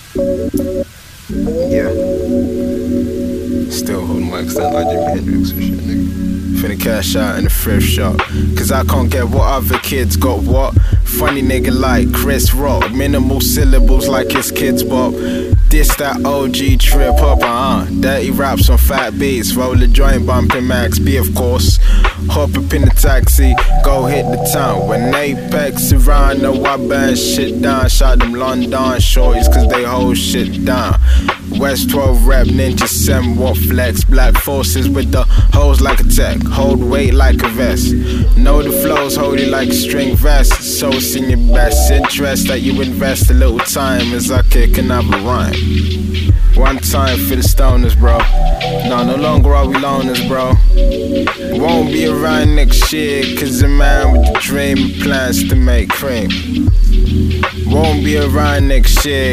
Yeah. Still holding my extent like Jimi Hendrix and shit, nigga. Finna cash out in the thrift shop, cause I can't get what other kids got. What? Funny nigga like Chris Rock, minimal syllables like his kids bop. This that OG trip hop, dirty raps on fat beats, roll a joint bumping Max B of course. Hop up in the taxi, go hit the town. When Apex around, know I burn shit down. Shot them London shorties cause they hold shit down. West 12 rep, ninja 7 what flex. Black forces with the hoes like a tech, hold weight like a vest. Know the flows, hold it like a string vest. So it's in your best interest that you invest a little time as I kick another rhyme. One time for the stoners, bro. No longer are we loners, bro. Won't be around next year, cause a man with the dream and plans to make cream. Won't be around next year.